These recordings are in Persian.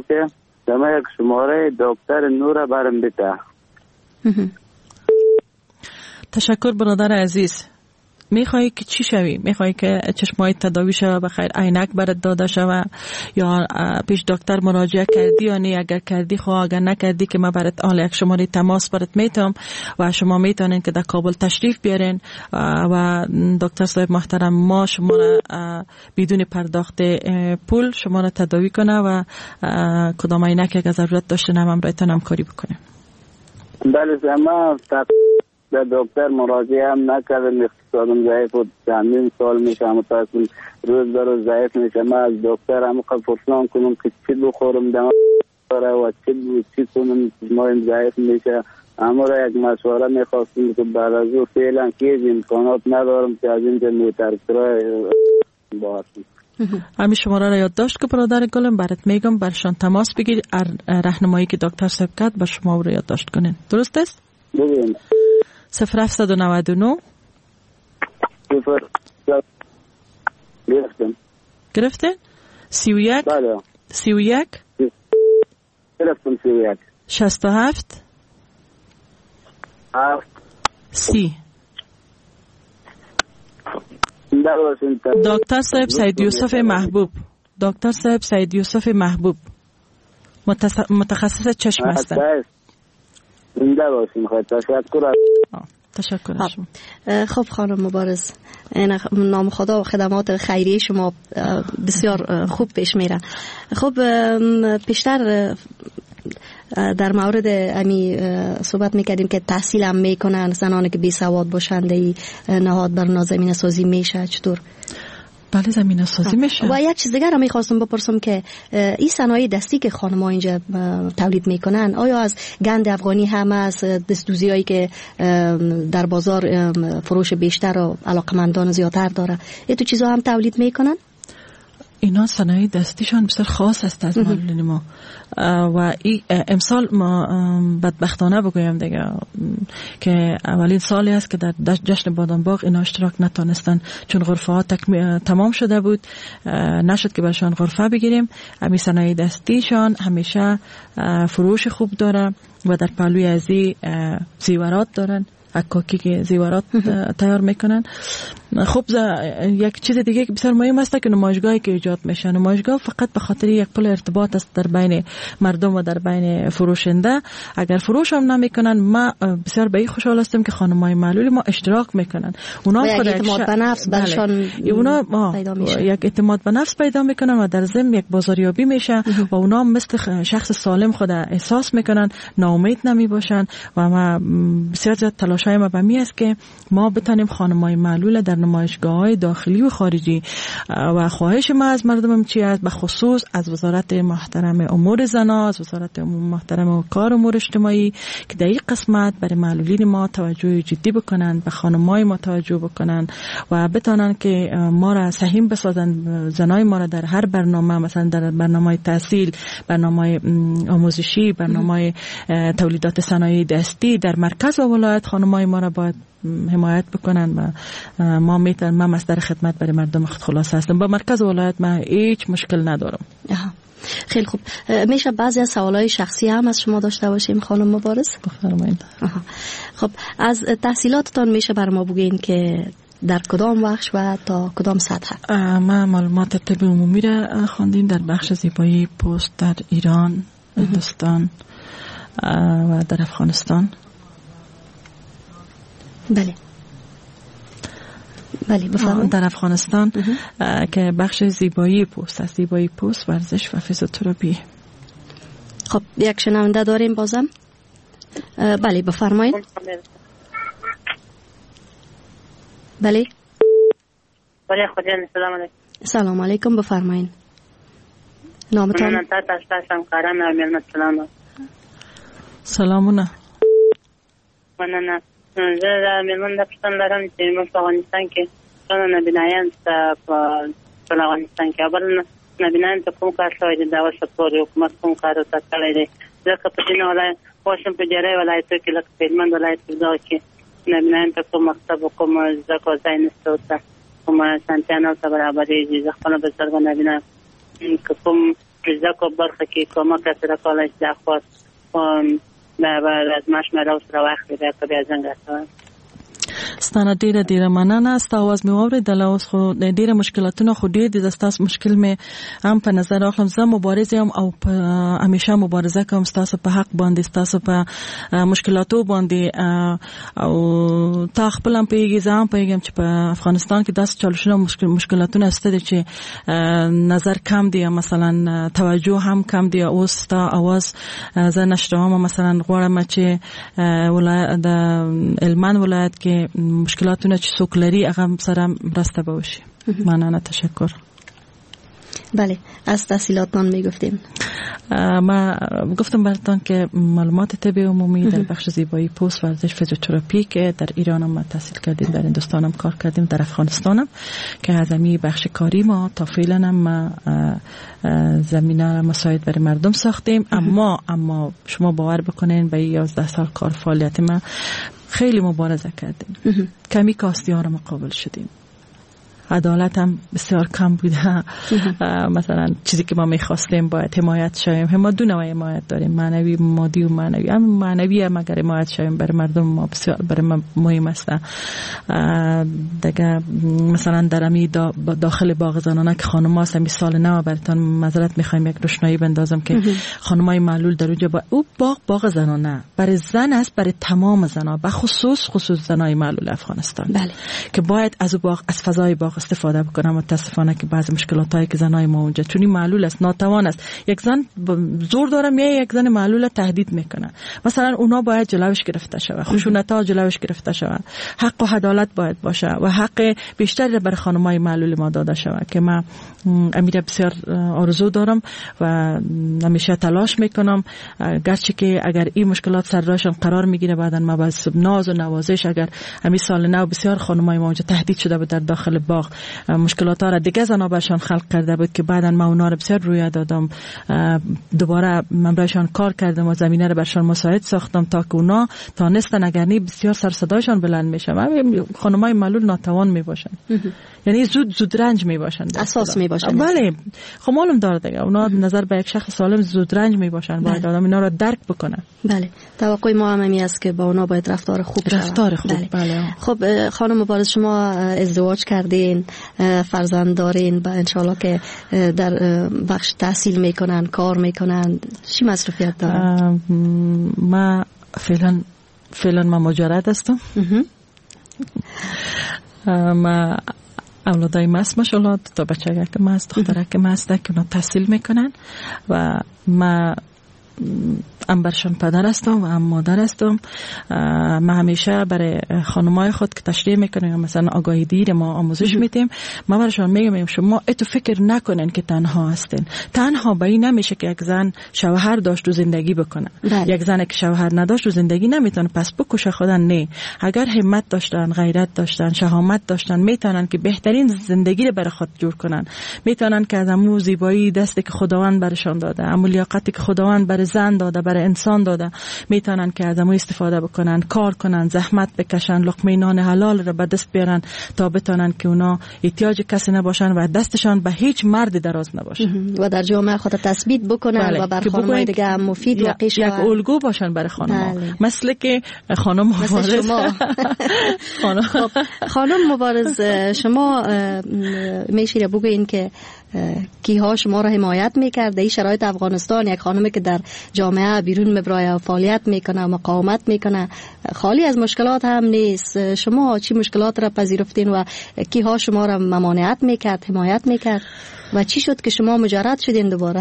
که شما یک شماره دکتر نور برم بده. تشکر برادر عزیز. میخوایی که چی شوی؟ میخوایی که چشمای تداوی شوه بخیر، عینک برات داده شوه، یا پیش دکتر مراجعه کردی یا نه؟ اگر کردی خب، اگر نکردی که من برات حالا یک شماره تماس برات میتم و شما میتونین که در کابل تشریف بیارین و دکتر صاحب محترم ما شما را بدون پرداخت پول شما را تداوی کنه و کدام عینک که ضرورت داشته هم برایتون همکاری بکنه. بله ما در دکتر مراجعه هم نکردم، اقتصادم ضعیف بود، چندین سال میشه متاسفم روز به روز ضعیف میشه. من از دکتر هم پرسان کنم که چی بخورم دم داره و چی کنم ما ضعیف میشه. اما را یک مشوره میخواستم که بعد از او فعلا که امکانات ندارم که از اینجا میترکترهای باشم. همین شماره را یادداشت که برادر گلم برات میگم، برشان تماس بگیر، راهنمایی که دکتر صاحب کرد بر شما رو یادداشت کنین. درست است؟ بگیم 0799 گرفتین 31 بله 31 گرفتم 31 67 30. دکتر صاحب سید یوسف محبوب، دکتر صاحب سید یوسف محبوب متخصص چشم هستن. زنده باشین. تشکر از شما. خب خانم مبارز، این نام خدا و خدمات خیریه شما بسیار خوب پیش میره. خب پیشتر در مورد امی صحبت میکردیم که تحصیل هم میکنن زنانی که بی سواد باشند، نهاد بر نازمینه سازی میشه چطور؟ بله زمینه سازی میشه. و یک چیز دیگر هم میخواستم بپرسم که این صنایع دستی که خانم‌ها اینجا تولید میکنن آیا از گند افغانی هم از دستدوزی هایی که در بازار فروش بیشتر و علاقمندان زیادتر داره این تو چیزها هم تولید میکنن؟ اینا صنایع دستیشان بسیار خاص است از معلولین ما و امسال ما بدبختانه بگویم دیگه که اولین سالی است که در جشن بادامباغ اینا اشتراک نتونستن چون غرفه ها تمام شده بود، نشد که برشان غرفه بگیریم. همین صنایع دستیشان همیشه فروش خوب داره و در پهلوی ازی زیورات دارن، عکاکی که زیورات تیار میکنن. خب یک چیز دیگه که بسیار مهم است که نمایشگاهی که ایجاد میشه، نمایشگاه فقط به خاطر یک پل ارتباط است در بین مردم و در بین فروشنده. اگر فروش هم نمیکنن ما بسیار به این خوشحال هستیم که خانمای معلول ما اشتراک میکنن، اونا خود اعتماد به نفس برشان پیدا میشه، یک اعتماد به نفس پیدا میکنن و در ضمن یک بازاریابی میشه و اونا مثل شخص سالم خود احساس میکنن، ناامید نمیباشن. و ما بسیار زیاد تلاشای ما به می است که ما بتونیم خانمای معلول در نمایشگاه‌های داخلی و خارجی و خواهش ما از مردم چی است، به خصوص از وزارت محترم امور زنا، از وزارت محترم کار امور اجتماعی که در این قسمت برای معلولین ما توجه جدی بکنن، به خانمای ما توجه بکنن و بتونن که ما را سهیم بسازن، زنای ما را در هر برنامه، مثلا در برنامه تحصیل، برنامه آموزشی، برنامه تولیدات صنایع دستی در مرکز و ولایت خانمای ما را باید حمایت بکنن و ما میتونم من مصدر خدمت برای مردم خلاص هستم. با مرکز ولایت من هیچ مشکل ندارم. خیلی خوب. میشه بعضی از سوالای شخصی هم از شما داشته باشیم خانم مبارز؟ بفرمایید. خب از تحصیلاتتان میشه بر ما بگین که در کدام بخش و تا کدام سطح؟ من معلومات طب عمومی را خواندیم در بخش زیبایی پوست در ایران، هندوستان و در افغانستان. بله بله بفرمایید. در افغانستان که بخش زیبایی پوست است، زیبایی پوست، ورزش و فیزیوتراپی. خب یک شنونده داریم بازم. بله بفرمایید. بله بله خدا سلام علیکم. سلام علیکم بفرمایید. نامتان؟ من تاسو کارم نمیدونم. سلامونه. مننه. زه میرمن د پښتون لرم چې موږ په افغانستان کې څونه نبینایان په افغانستان کې اول نبینایان ته کوم کار شوی دی دا اوس پورې حکومت کوم کار ورته کړی دی ځکه په ځینو ولایت خوشم په ډېری ولایتو کې لکه په هلمند ولایت کې دغه کې نبینایان ته کوم مکتب و کوم زده کړو ځای نشته ورته کومه اسانتیا نه ورته برابرېږي. زه خپله بزرګه نبینه که کوم فیزیک و برخه که کمک سر کالش درخواست از مشمره سر وقتی که بیازن گرده ستانه ډیره مننه ستا आवाज مې واورېدله. اوس خو ډیره مشکلاتونه خو ډیر دي. ستاسو مشکل مې هم په نظر اخلم. زه مبارزه یم او همیشه مبارزه کوم ستاسو په حق باندې، ستاسو په مشکلاتو باندې. او تا خپل هم پیږي، زه هم پیږم چې په افغانستان کې داسې چالشونه مشکلاتونه شته دي چې نظر کم دی، مثلا توجه هم کم دی. اوس ستا आवाज زه نشروم مثلا غواړم چې ولایت د هلمند ولایت کې مشکلاتونه چې څوک لري هغه سره مرسته بوشي. مننه، تشکر. بله، از تحصیلاتان میگفتیم. ما گفتم براتون که معلومات طبی عمومی در بخش زیبایی پوست، ورزش، فیزیوتراپی که در ایران هم تحصیل کردیم، در هندوستان هم کار کردیم، در افغانستان هم که از امی بخش کاری ما تا فعلا هم زمینه مساعد برای مردم ساختیم. اما شما باور بکنین به 11 سال کار فعالیت ما خیلی مبارزه کردیم، کمی کاستی ها رو مقابل شدیم، عدالت هم بسیار کم بوده. مثلا چیزی که ما میخواستیم باید حمایت شویم. ما دو نوع حمایت داریم، معنوی، مادی و معنوی. معنوی هم اگر حمایت شویم برای مردم ما بسیار برای ما مهم است. دیگه مثلا در امی داخل باغ زنانه که خانم هست، امی سال نو براتون معذرت میخوایم یک روشنایی بندازم که خانمای معلول در اونجا او باغ زنانه برای زن است، برای تمام زنا، به خصوص زنای معلول افغانستان. بله. که باید از باغ، از فضای باغ استفاده بکنم. متاسفانه که بعضی مشکلاتایی که زنای ما اونجا چونی معلول است، ناتوان است، یک زن زور داره یک زن معلول تهدید میکنه، مثلا اونا باید جلوش گرفته شود، خشونت‌ها جلوش گرفته شود، حق و عدالت باید باشه و حق بیشتری برای خانمای معلول ما داده شود که من امیر بسیار آرزو دارم و همیشه تلاش میکنم. گرچه که اگر این مشکلات سر راهشون قرار میگیره، بعدن ما باز ناز و نوازش، اگر همین سال نو بسیار خانمای ما اونجا تهدید شده بود در داخل باغ، مشکلات ها را دیگه زنا برشان خلق کرده بود که بعدن ما اونا را بسیار روی دادم، دوباره من برایشان کار کردم و زمینه را برشان مساعد ساختم تا که اونا تانستن، اگر نه بسیار سر صدایشان بلند میشه. خانمای معلول ناتوان میباشن، یعنی زود رنج میباشن، اساس میباشن. بله، خب معلوم داره دیگه اونا نظر به یک شخص سالم زود رنج میباشن، باید آدم اینا را درک بکنه. بله، توقع ما هم همی است که با اونا باید رفتار خوب خوب. بله. خب خانم مبارز، شما ازدواج کردین، فرزند دارین، با انشالله که در بخش تحصیل میکنن، کار میکنن، چی مصروفیت دارن؟ ما فعلا ما مجرد هستم. ما اولادای ماست ماشاءالله، تا بچه که ماست، دختره که ماست که اونا تحصیل میکنن و ما هم برشان پدر هستم و هم مادر هستم. ما همیشه برای خانمای خود که تشریح میکنیم، مثلا آگاهی دیر ما آموزش میدیم، ما برشان میگم شما اتو فکر نکنین که تنها هستین. تنها به این نمیشه که یک زن شوهر داشت و زندگی بکنه. یک زن که شوهر نداشت و زندگی نمیتونه پس بکشه خودن. نه، اگر همت داشتن، غیرت داشتن، شهامت داشتن، میتونن که بهترین زندگی رو برای خود جور کنن. میتونن که از امو زیبایی دستی که خداوند برشان داده، امو لیاقتی که خداوند برای زن داده، برای انسان داده، میتونن که از امو استفاده بکنن، کار کنن، زحمت بکشن، لقمه نان حلال رو به دست بیارن تا بتونن که اونا احتیاج کسی نباشن و دستشان به هیچ مرد دراز نباشه و در جامعه خود تثبیت بکنن. بله. و بر خانمای دیگه مفید و قیش یک الگو باشن برای خانم‌ها. مثل که خانم مبارز خانم مبارز، شما میشه بگوین که کیها شما را حمایت میکرد این شرایط افغانستان؟ یک خانمی که در جامعه بیرون مبرای و فعالیت میکنه و مقاومت میکنه، خالی از مشکلات هم نیست. شما چی مشکلات را پذیرفتین و کیها شما را ممانعت میکرد، حمایت میکرد و چی شد که شما مجرد شدین دوباره؟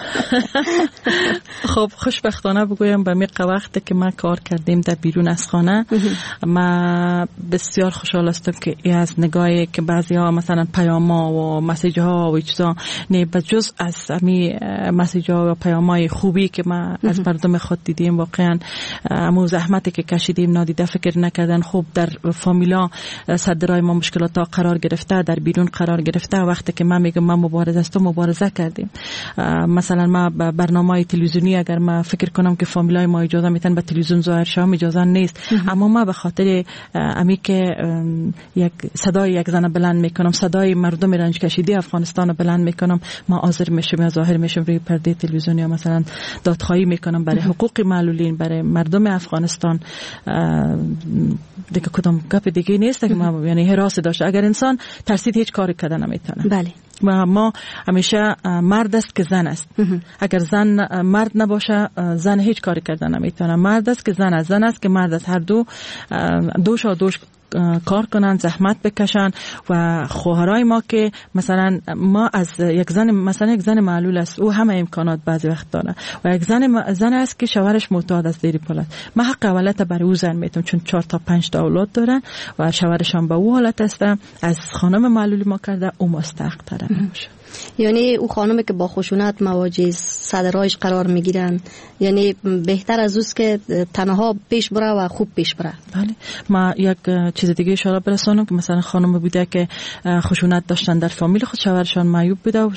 خب خوشبختانه بگویم به میقه وقتی که ما کار کردیم در بیرون از خانه، ما بسیار خوشحال هستم که ای از نگاهی که بعضی ها مثلا پیام ها و مسیج ها و چیزا نه، بجز از امی مسیج ها و پیام های خوبی که ما از مردم خود دیدیم، واقعا امو زحمتی که کشیدیم نادیده فکر نکردن. خوب در فامیلا صدرای ما مشکلات ها قرار گرفته، در بیرون قرار گرفته. وقتی که من میگم من مبارزه کردیم. مثلا ما برنامه‌های تلویزیونی اگر ما فکر کنم که فامیلای ما اجازه میتن به تلویزیون ظاهر شوم اجازه نیست، اما ما به خاطر امی که یک صدای یک زن بلند میکنم، صدای مردم رنج کشیده افغانستان رو بلند میکنم، ما حاضر میشیم یا ظاهر میشیم روی پرده تلویزیونی یا مثلا دادخواهی میکنم برای حقوق معلولین، برای مردم افغانستان. دیگه کدام گپ دیگه نیست که ما یعنی حراس داشته. اگر انسان ترسید هیچ کاری کردن نمیتونه. بله. و ما همیشه مرد است که زن است. اگر زن مرد نباشه زن هیچ کاری کردن نمیتونه. مرد است که زن است، زن است که مرد است. هر دو دوش کار کنن، زحمت بکشن. و خواهرای ما که مثلا ما از یک زن معلول است، او همه امکانات بعضی وقت داره و یک زن است که شوهرش معتاد است زیر پولت، ما حق اولت برای او زن میتونم، چون 4 تا 5 تا اولاد دارن و شوهرش هم به او حالت است. از خانم معلولی ما کرده او مستحق تره نباشه. یعنی او خانمی که با خشونت مواجه صدرایش قرار میگیرن، یعنی بهتر از اوست که تنها پیش بره و خوب پیش بره. بله. ما یک چیز دیگه اشاره برسانم که مثلا خانم بوده که خشونت داشتن در فامیل خود، شوهرشان معیوب بوده و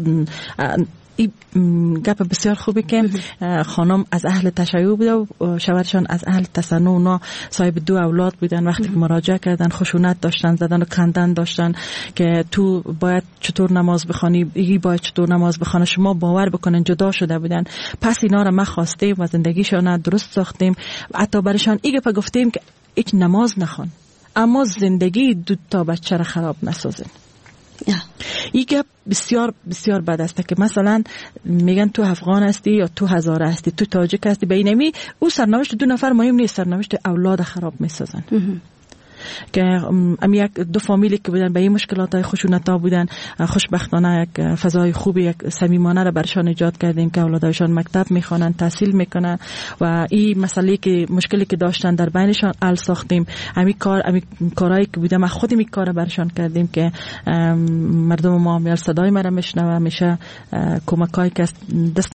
این گپ بسیار خوبه که خانم از اهل تشیع بوده و شوهرشان از اهل تصنع. اونا صاحب 2 اولاد بودن. وقتی که مراجعه کردن خشونت داشتن، زدن و کندن داشتن که تو باید چطور نماز بخوانی، این باید چطور نماز بخونه. شما باور بکنن جدا شده بودن. پس اینا رو ما خواستیم و زندگیشان درست ساختیم. حتی برشان این گپ گفتیم که هیچ نماز نخوان، اما زندگی 2 تا بچه را خراب نسازین. این گپ بسیار بسیار بد است که مثلا میگن تو افغان هستی یا تو هزاره هستی، تو تاجیک هستی، به اینمی او سرنوشت 2 نفر مهم نیست، سرنوشت اولاد خراب میسازن. که یک 2 فامیلی که بودن به این مشکلات خشونت‌ها بودن، خوشبختانه یک فضای خوبی، یک صمیمانه را برشان ایجاد کردیم که اولادایشان مکتب میخوانن، تحصیل میکنن و این مسئله که مشکلی که داشتن در بینشان حل ساختیم. همین کارهایی که بودم خودم این کارا برشان کردیم که مردم ما صدای مرا میشنوه، میشه کمکایی که دست